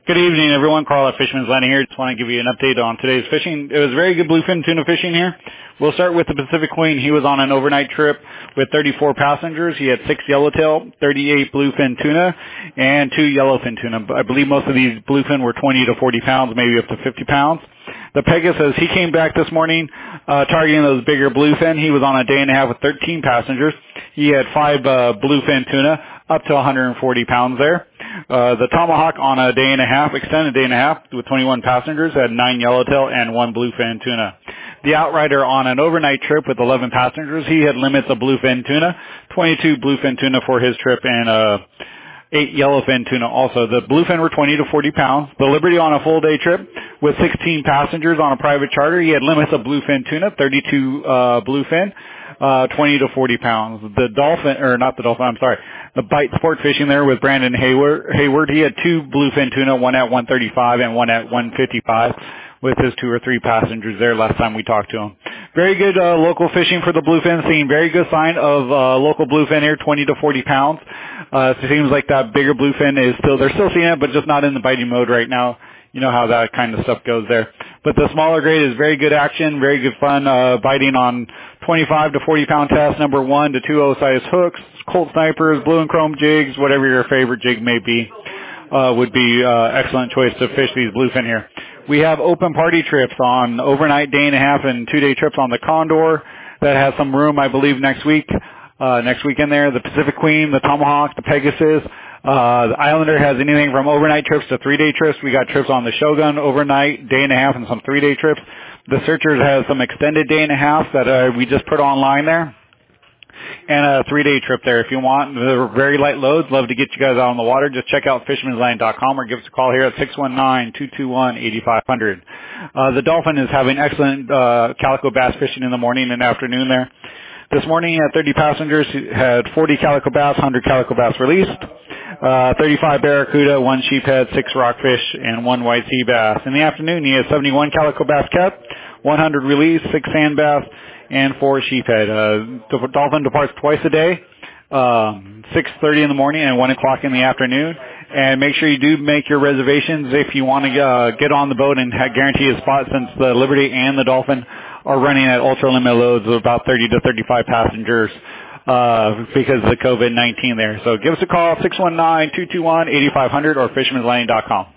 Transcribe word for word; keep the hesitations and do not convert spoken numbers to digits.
Good evening, everyone. Carl at Fisherman's Landing here. Just want to give you an update on today's fishing. It was very good bluefin tuna fishing here. We'll start with the Pacific Queen. He was on an overnight trip with thirty-four passengers. He had six yellowtail, thirty-eight bluefin tuna, and two yellowfin tuna. I believe most of these bluefin were twenty to forty pounds, maybe up to fifty pounds. The Pegasus, he came back this morning uh, targeting those bigger bluefin. He was on a day and a half with thirteen passengers. He had five uh, bluefin tuna, up to one hundred forty pounds there. Uh, the Tomahawk on a day and a half, extended day and a half with twenty-one passengers, had nine yellowtail and one bluefin tuna. The Outrider on an overnight trip with eleven passengers, he had limits of bluefin tuna, twenty-two bluefin tuna for his trip, and uh, eight yellowfin tuna also. The bluefin were twenty to forty pounds. The Liberty on a full day trip with sixteen passengers on a private charter, he had limits of bluefin tuna, thirty-two uh, bluefin. Uh, twenty to forty pounds. The Dolphin, or not the Dolphin, I'm sorry, the Bite Sport Fishing there with Brandon Hayward, Hayward, he had two bluefin tuna, one at one thirty-five and one at one fifty-five with his two or three passengers there last time we talked to him. Very good uh, local fishing for the bluefin, seeing very good sign of uh, local bluefin here, twenty to forty pounds. Uh, it seems like that bigger bluefin is still, they're still seeing it, but just not in the biting mode right now. You know how that kind of stuff goes there. But the smaller grade is very good action, very good fun, uh, biting on twenty-five to forty pound test, number one to two O size hooks, Colt Snipers, blue and chrome jigs, whatever your favorite jig may be, uh, would be, uh, excellent choice to fish these bluefin here. We have open party trips on overnight, day and a half, and two day trips on the Condor that has some room, I believe, next week, uh, next weekend there. The Pacific Queen, the Tomahawk, the Pegasus. Uh, the Islander has anything from overnight trips to three-day trips. We got trips on the Shogun overnight, day and a half, and some three-day trips. The Searchers has some extended day and a half that uh, we just put online there, and a three-day trip there if you want. They're very light loads. Love to get you guys out on the water. Just check out fisherman's landing dot com or give us a call here at six one nine, two two one, eight five zero zero. Uh, the Dolphin is having excellent uh, calico bass fishing in the morning and afternoon there. This morning he had thirty passengers. He had forty calico bass, one hundred calico bass released. Uh, thirty-five barracuda, one sheephead, six rockfish, and one white sea bass. In the afternoon, he had seventy-one calico bass kept, one hundred released, six sand bass, and four sheephead. Uh, the Dolphin departs twice a day, um, six thirty in the morning and one o'clock in the afternoon. And make sure you do make your reservations if you want to uh, get on the boat and ha- guarantee a spot, since the Liberty and the Dolphin are running at ultra limit loads of about thirty to thirty-five passengers. Uh, because of the COVID nineteen there. So give us a call, six one nine, two two one, eight five zero zero or fisherman's landing dot com.